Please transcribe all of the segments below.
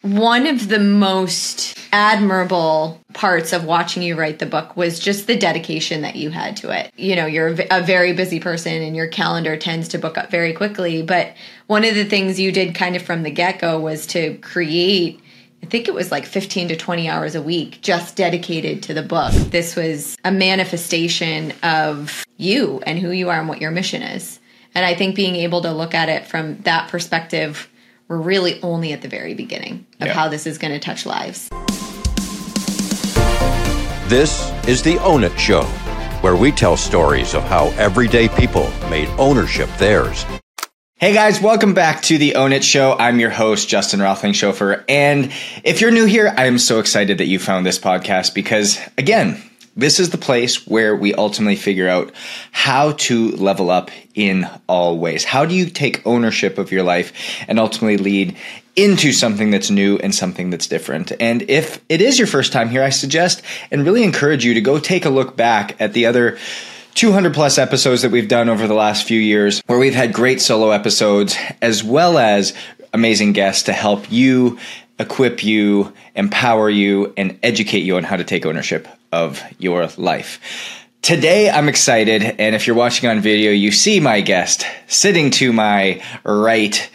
one of the most admirable parts of watching you write the book was just the dedication that you had to it. You know, you're a very busy person and your calendar tends to book up very quickly. But one of the things you did kind of from the get-go was to create, I think it was like 15 to 20 hours a week just dedicated to the book. This was a manifestation of you and who you are and what your mission is. And I think being able to look at it from that perspective, we're really only at the very beginning of how this is going to touch lives. This is the Own It Show, where we tell stories of how everyday people made ownership theirs. Hey guys, welcome back to the Own It Show. I'm your host, Justin Rothling-Schofer. And if you're new here, I am so excited that you found this podcast because, again, this is the place where we ultimately figure out how to level up in all ways. How do you take ownership of your life and ultimately lead into something that's new and something that's different? And if it is your first time here, I suggest and really encourage you to go take a look back at the other 200 plus episodes that we've done over the last few years, where we've had great solo episodes as well as amazing guests to help you, equip you, empower you, and educate you on how to take ownership of your life. Today, I'm excited, and if you're watching on video, you see my guest sitting to my right,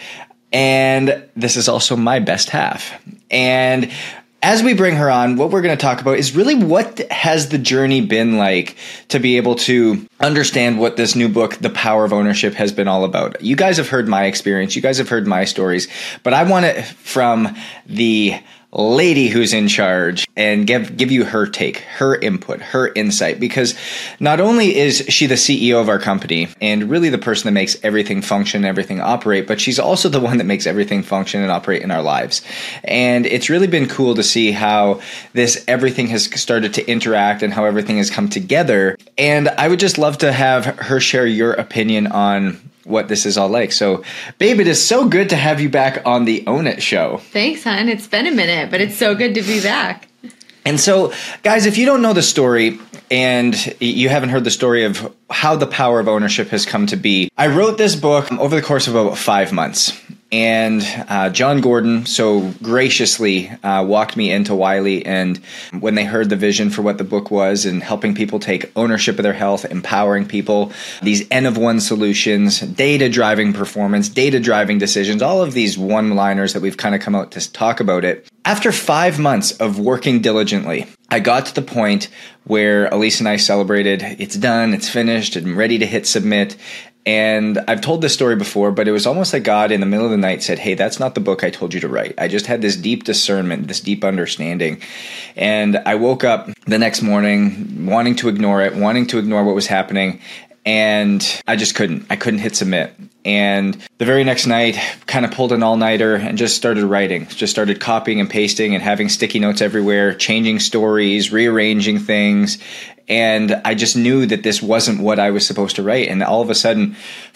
and this is also my best half. And as we bring her on, what we're going to talk about is really what has the journey been like to be able to understand what this new book, The Power of Ownership, has been all about. You guys have heard my experience. You guys have heard my stories, but I want it from the lady who's in charge and give you her take, her input, her insight, because not only is she the CEO of our company and really the person that makes everything function, everything operate, but she's also the one that makes everything function and operate in our lives. And it's really been cool to see how everything has started to interact and how everything has come together. And I would just love to have her share your opinion on what this is all like. So, babe, it is so good to have you back on the Own It Show. Thanks, hon. It's been a minute, but it's so good to be back. And so, guys, if you don't know the story and you haven't heard the story of how the power of ownership has come to be, I wrote this book over the course of about 5 months. And John Gordon so graciously walked me into Wiley, and when they heard the vision for what the book was and helping people take ownership of their health, empowering people, these N of one solutions, data-driving performance, data-driving decisions, all of these one-liners that we've kind of come out to talk about it. After 5 months of working diligently, I got to the point where Elise and I celebrated, it's done, it's finished, I'm ready to hit submit. And I've told this story before, but it was almost like God in the middle of the night said, hey, that's not the book I told you to write. I just had this deep discernment, this deep understanding. And I woke up the next morning wanting to ignore it, wanting to ignore what was happening. And I just couldn't. I couldn't hit submit. And the very next night, kind of pulled an all-nighter and just started writing. Just started copying and pasting and having sticky notes everywhere, changing stories, rearranging things. And I just knew that this wasn't what I was supposed to write. And all of a sudden,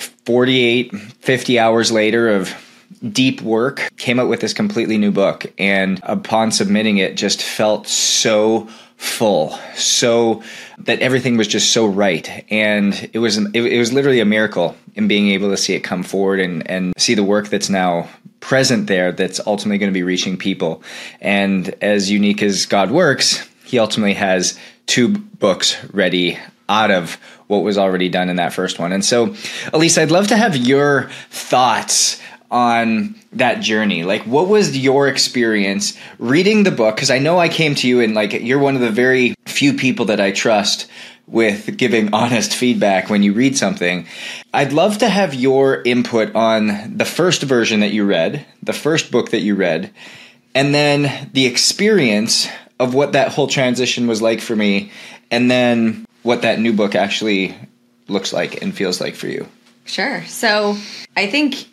48, 50 hours later of deep work, came out with this completely new book. And upon submitting it, just felt so full, so that everything was just so right. And it was literally a miracle in being able to see it come forward and see the work that's now present there that's ultimately going to be reaching people. And as unique as God works, he ultimately has 2 books ready out of what was already done in that first one. And so, Elise, I'd love to have your thoughts on that journey. Like, what was your experience reading the book? Because I know I came to you and you're one of the very few people that I trust with giving honest feedback when you read something. I'd love to have your input on the first version that you read, the first book that you read, and then the experience of what that whole transition was like for me, and then what that new book actually looks like and feels like for you. Sure. So I think,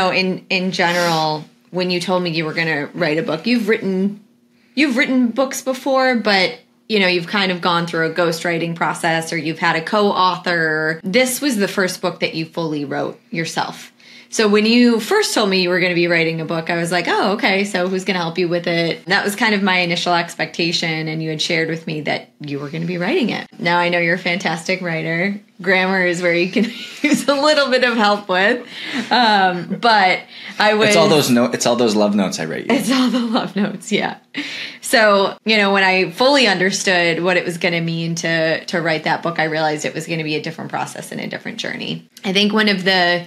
in general, when you told me you were going to write a book, you've written books before, but you've kind of gone through a ghostwriting process or you've had a co-author. This was the first book that you fully wrote yourself. So when you first told me you were going to be writing a book, I was like, oh, okay, so who's going to help you with it? That was kind of my initial expectation, and you had shared with me that you were going to be writing it. Now I know you're a fantastic writer. Grammar is where you can use a little bit of help with. But I was... It's all those love notes I write you. It's all the love notes, yeah. So, when I fully understood what it was going to mean to write that book, I realized it was going to be a different process and a different journey. I think one of the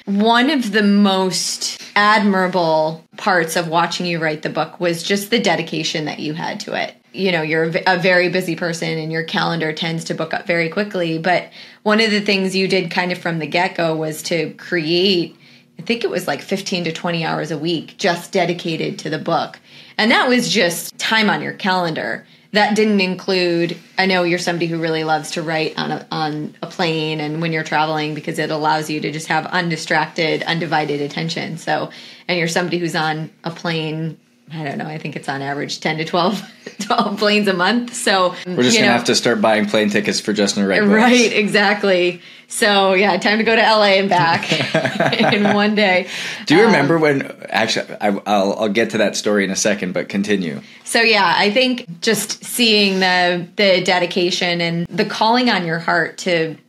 most admirable parts of watching you write the book was just the dedication that you had to it. You're a very busy person and your calendar tends to book up very quickly. But one of the things you did kind of from the get-go was to create, I think it was like 15 to 20 hours a week just dedicated to the book. And that was just time on your calendar. That didn't include, I know you're somebody who really loves to write on a plane and when you're traveling because it allows you to just have undistracted, undivided attention. So, and you're somebody who's on a plane, I don't know, I think it's on average 10 to 12 planes a month. So we're just going to have to start buying plane tickets for Justin to write books. Right, exactly. So yeah, time to go to LA and back in one day. Do you remember when, actually, I'll get to that story in a second, but continue. So yeah, I think just seeing the dedication and the calling on your heart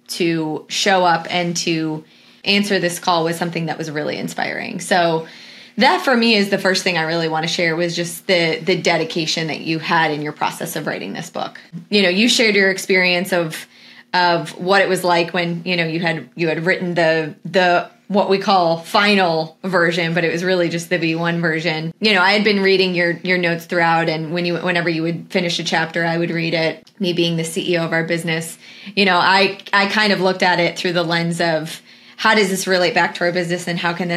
to show up and to answer this call was something that was really inspiring. So that for me is the first thing I really want to share was just the dedication that you had in your process of writing this book. You shared your experience of what it was like when, you had written the what we call final version, but it was really just the V1 version. I had been reading your notes throughout, and whenever you would finish a chapter, I would read it. Me being the CEO of our business, I kind of looked at it through the lens of, how does this relate back to our business, and how can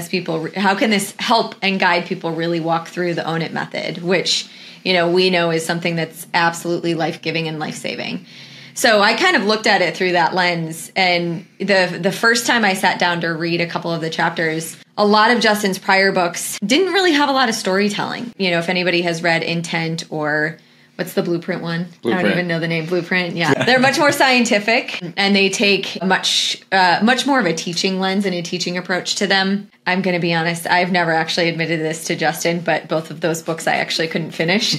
this help and guide people really walk through the Own It method, which, we know is something that's absolutely life-giving and life-saving. So I kind of looked at it through that lens, and the first time I sat down to read a couple of the chapters, a lot of Justin's prior books didn't really have a lot of storytelling. If anybody has read Intent or what's the Blueprint one? Blueprint. I don't even know the name. Blueprint. Yeah. They're much more scientific, and they take much more of a teaching lens and a teaching approach to them. I'm going to be honest. I've never actually admitted this to Justin, but both of those books I actually couldn't finish.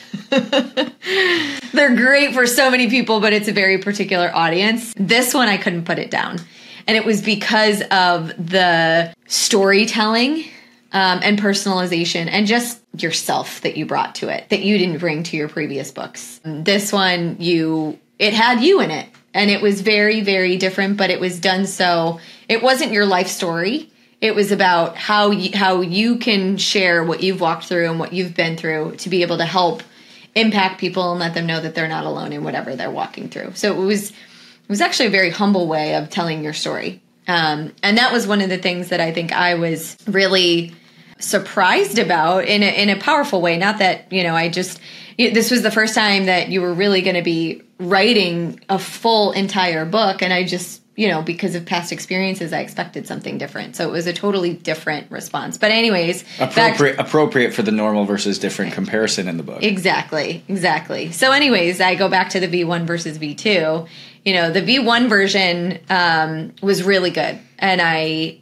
They're great for so many people, but it's a very particular audience. This one, I couldn't put it down. And it was because of the storytelling and personalization and just yourself that you brought to it that you didn't bring to your previous books. This one, it had you in it, and it was very, very different, but it was done so, it wasn't your life story. It was about how you can share what you've walked through and what you've been through to be able to help impact people and let them know that they're not alone in whatever they're walking through. So it was actually a very humble way of telling your story. And that was one of the things that I think I was really surprised about in a powerful way. Not that, this was the first time that you were really going to be writing a full entire book. And I just, because of past experiences, I expected something different. So it was a totally different response. But anyways. Appropriate for the normal versus different comparison in the book. Exactly. So anyways, I go back to the V1 versus V2. The V1 version was really good. And I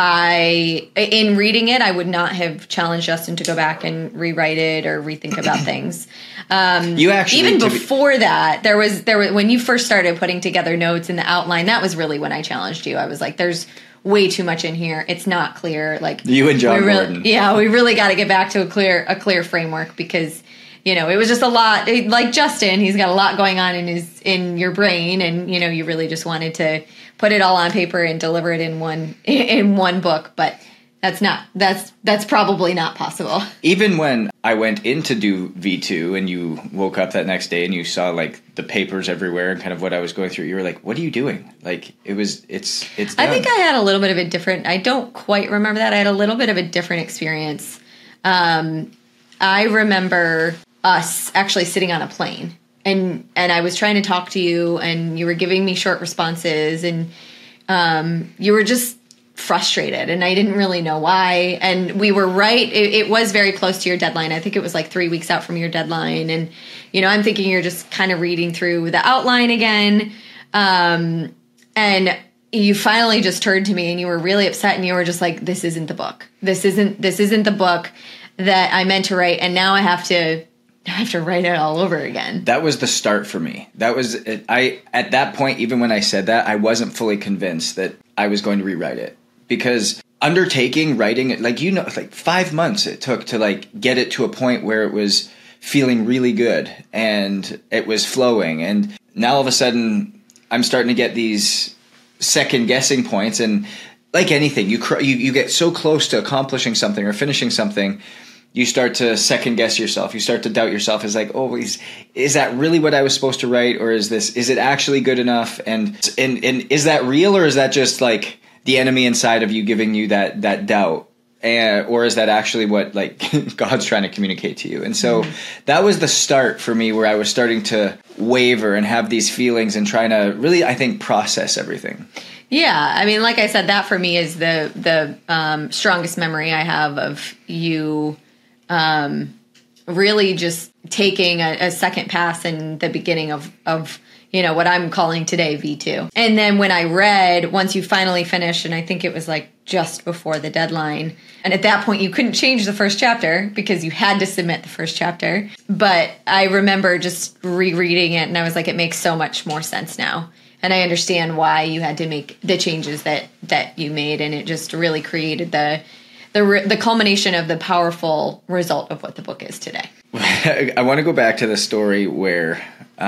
in reading it, I would not have challenged Justin to go back and rewrite it or rethink about things. You actually, even before that, there was when you first started putting together notes in the outline, that was really when I challenged you. I was like, there's way too much in here. It's not clear. Like you and John Gordon. Yeah, we really got to get back to a clear framework because, it was just a lot. Like Justin, he's got a lot going on in your brain, and you really just wanted to put it all on paper and deliver it in one book, but that's probably not possible. Even when I went in to do V2 and you woke up that next day and you saw like the papers everywhere and kind of what I was going through, you were like, what are you doing? Like it's done. I think I had a little bit of a different, I don't quite remember that. I had a little bit of a different experience. I remember us actually sitting on a plane. And I was trying to talk to you, and you were giving me short responses, and you were just frustrated, and I didn't really know why. And we were right. It was very close to your deadline. I think it was like 3 weeks out from your deadline. And, I'm thinking you're just kind of reading through the outline again. And you finally just turned to me and you were really upset and you were just like, this isn't the book. This isn't the book that I meant to write. And now I have to write it all over again. That was the start for me. That was it. At that point, even when I said that, I wasn't fully convinced that I was going to rewrite it, because undertaking writing it, like, 5 months it took to like get it to a point where it was feeling really good and it was flowing. And now all of a sudden I'm starting to get these second guessing points, and like anything, you get so close to accomplishing something or finishing something, you start to second guess yourself. You start to doubt yourself. It's like, oh, is that really what I was supposed to write, or is it actually good enough? And is that real, or is that just like the enemy inside of you giving you that doubt? Or is that actually what like God's trying to communicate to you? And so that was the start for me, where I was starting to waver and have these feelings and trying to really, I think, process everything. Yeah. I mean, like I said, that for me is the strongest memory I have of you really just taking a second pass in the beginning of what I'm calling today V2. And then when I read, once you finally finished, and I think it was like just before the deadline, and at that point you couldn't change the first chapter because you had to submit the first chapter. But I remember just rereading it and I was like, it makes so much more sense now. And I understand why you had to make the changes that you made, and it just really created the culmination of the powerful result of what the book is today. I want to go back to the story where,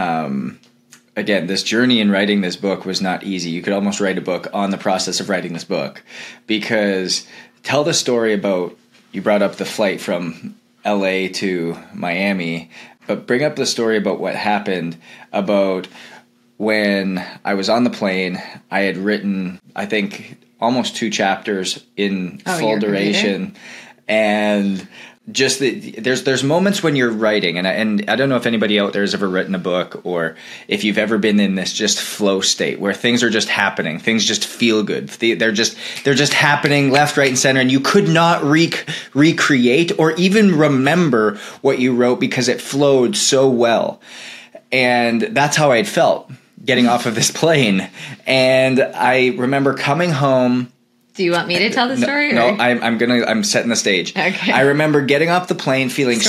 again, this journey in writing this book was not easy. You could almost write a book on the process of writing this book, because tell the story about, you brought up the flight from LA to Miami, but bring up the story about what happened about when I was on the plane. I had written, I think, almost 2 chapters in full duration. And just there's moments when you're writing, and I don't know if anybody out there has ever written a book, or if you've ever been in this just flow state where things are just happening, things just feel good. They're just happening left, right, and center, and you could not recreate or even remember what you wrote because it flowed so well. And that's how I'd felt getting off of this plane. And I remember coming home. Do you want me to tell the story? No, I'm setting the stage. Okay. I remember getting off the plane feeling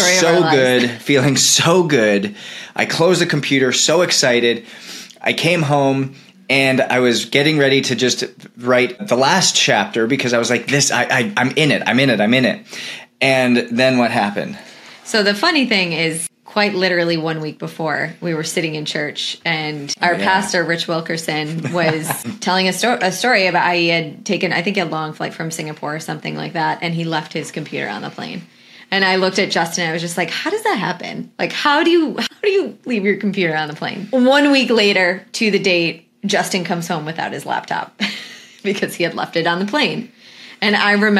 so good. I closed the computer, so excited. I came home and I was getting ready to just write the last chapter because I was like, I'm in it. And then what happened? So the funny thing is, quite literally 1 week before, we were sitting in church, and our pastor, Rich Wilkerson, was telling a story about how he had taken, I think, a long flight from Singapore or something like that, and he left his computer on the plane. And I looked at Justin, and I was just like, how does that happen? Like, how do you leave your computer on the plane? 1 week later, to the date, Justin comes home without his laptop because he had left it on the plane. And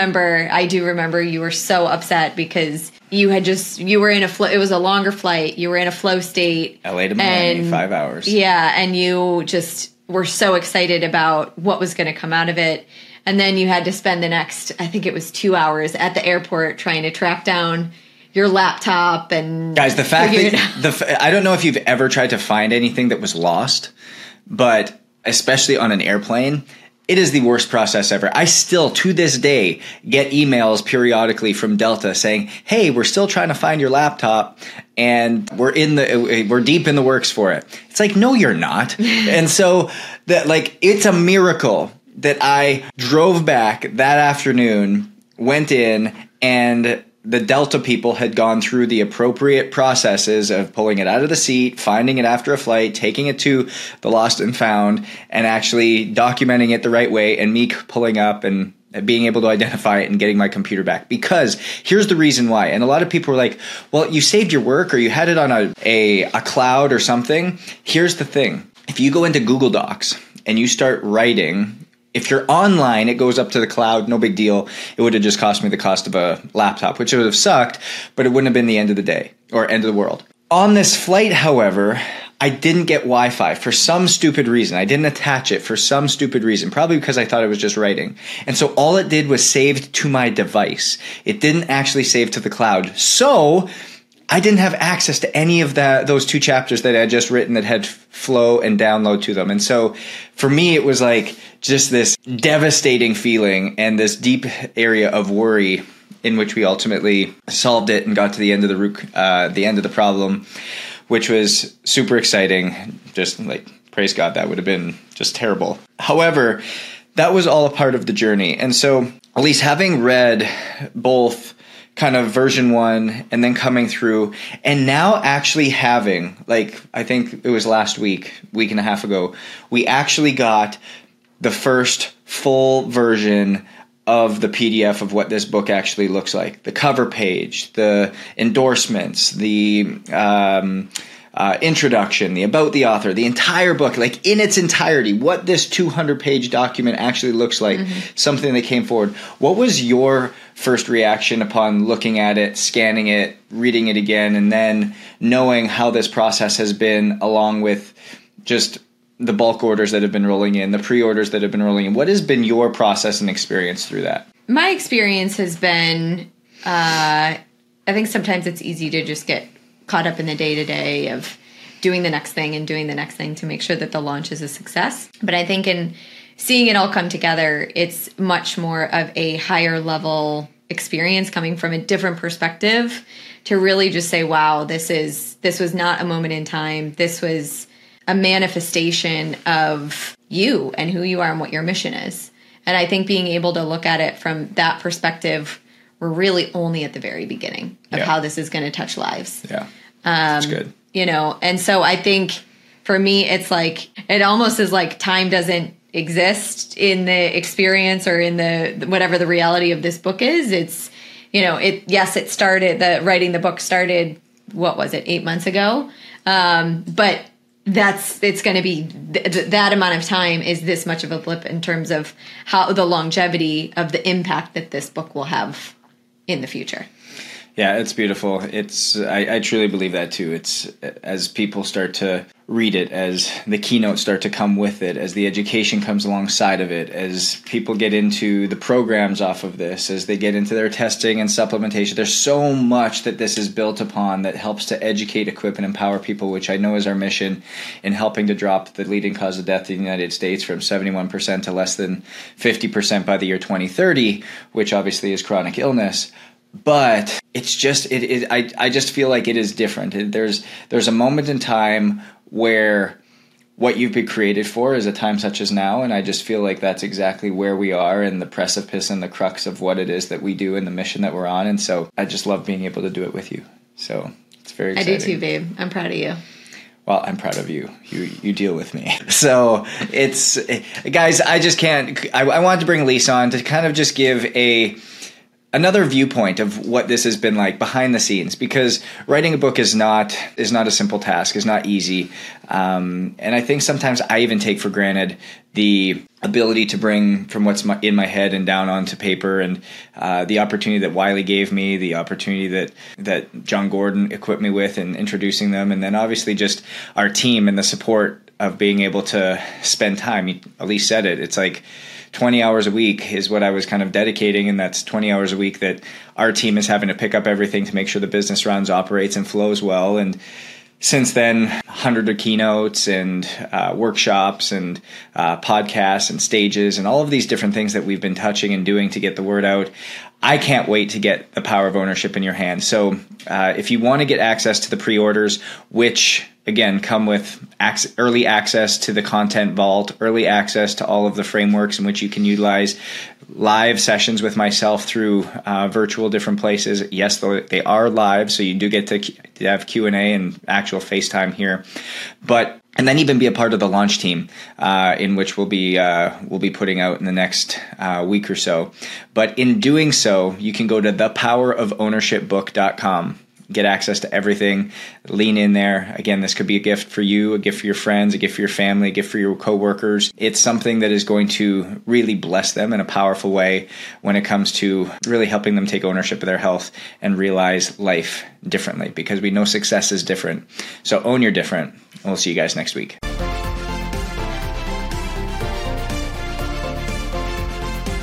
I do remember you were so upset because you were in it was a longer flight. You were in a flow state. LA to Miami, 5 hours. Yeah. And you just were so excited about what was going to come out of it. And then you had to spend the next, I think it was 2 hours at the airport trying to track down your laptop. And guys, the fact that I don't know if you've ever tried to find anything that was lost, but especially on an airplane, it is the worst process ever. I still, to this day, get emails periodically from Delta saying, hey, we're still trying to find your laptop and we're deep in the works for it. It's like, no, you're not. And so it's a miracle that I drove back that afternoon, went in, and the Delta people had gone through the appropriate processes of pulling it out of the seat, finding it after a flight, taking it to the lost and found, and actually documenting it the right way, and me pulling up and being able to identify it and getting my computer back. Because here's the reason why. And a lot of people are like, well, you saved your work or you had it on a cloud or something. Here's the thing. If you go into Google Docs and you start writing, if you're online, it goes up to the cloud, no big deal. It would have just cost me the cost of a laptop, which would have sucked, but it wouldn't have been the end of the day or end of the world. On this flight, however, I didn't get Wi-Fi for some stupid reason. I didn't attach it for some stupid reason, probably because I thought it was just writing. And so all it did was saved to my device. It didn't actually save to the cloud. So I didn't have access to any of those 2 chapters that I had just written that had flow and download to them. And so for me, it was like just this devastating feeling and this deep area of worry, in which we ultimately solved it and got to the end of the end of the problem, which was super exciting. Just like, praise God, that would have been just terrible. However, that was all a part of the journey. And so, at least having read both kind of version 1 and then coming through, and now actually having, like, I think it was last week and a half ago, we actually got the first full version of the PDF of what this book actually looks like. The cover page, the endorsements, the introduction, the about the author, the entire book, like in its entirety, what this 200-page document actually looks like, something that came forward. What was your first reaction upon looking at it, scanning it, reading it again, and then knowing how this process has been, along with just the bulk orders that have been rolling in, the pre-orders that have been rolling in? What has been your process and experience through that? My experience has been, I think sometimes it's easy to just get caught up in the day-to-day of doing the next thing and doing the next thing to make sure that the launch is a success. But I think in seeing it all come together, it's much more of a higher level experience coming from a different perspective to really just say, wow, this was not a moment in time. This was a manifestation of you and who you are and what your mission is. And I think being able to look at it from that perspective, we're really only at the very beginning of how this is going to touch lives. Yeah. That's good. You know, and so I think for me, it's like, it almost is like time doesn't exist in the experience or in the whatever the reality of this book is. It's, you know, it started, writing the book started, what was it, 8 months ago? But it's going to be that amount of time is this much of a blip in terms of how the longevity of the impact that this book will have in the future. Yeah, it's beautiful. I truly believe that too. It's as people start to read it, as the keynotes start to come with it, as the education comes alongside of it, as people get into the programs off of this, as they get into their testing and supplementation. There's so much that this is built upon that helps to educate, equip, and empower people, which I know is our mission in helping to drop the leading cause of death in the United States from 71% to less than 50% by the year 2030, which obviously is chronic illness. But it's just I just feel like it is different. There's a moment in time where what you've been created for is a time such as now, and I just feel like that's exactly where we are in the precipice and the crux of what it is that we do and the mission that we're on. And so I just love being able to do it with you. So it's very exciting. I do too, babe. I'm proud of you. Well, I'm proud of you. You deal with me. So it's, guys, I just can't. I wanted to bring Elise on to kind of just give another viewpoint of what this has been like behind the scenes, because writing a book is not a simple task, is not easy. And I think sometimes I even take for granted the ability to bring from what's in my head and down onto paper, and the opportunity that Wiley gave me, the opportunity that John Gordon equipped me with in introducing them, and then obviously just our team and the support of being able to spend time. Elise said it. It's like 20 hours a week is what I was kind of dedicating, and that's 20 hours a week that our team is having to pick up everything to make sure the business runs, operates, and flows well. And since then, 100 of keynotes and workshops and podcasts and stages and all of these different things that we've been touching and doing to get the word out. I can't wait to get the power of ownership in your hands. So if you want to get access to the pre-orders, which again come with early access to the content vault, early access to all of the frameworks in which you can utilize live sessions with myself through virtual different places. Yes, they are live, so you do get to have Q&A and actual FaceTime here. And then even be a part of the launch team, in which we'll be putting out in the next week or so. But in doing so, you can go to thepowerofownershipbook.com. Get access to everything. Lean in there. Again, this could be a gift for you, a gift for your friends, a gift for your family, a gift for your coworkers. It's something that is going to really bless them in a powerful way when it comes to really helping them take ownership of their health and realize life differently, because we know success is different. So own your different. We'll see you guys next week.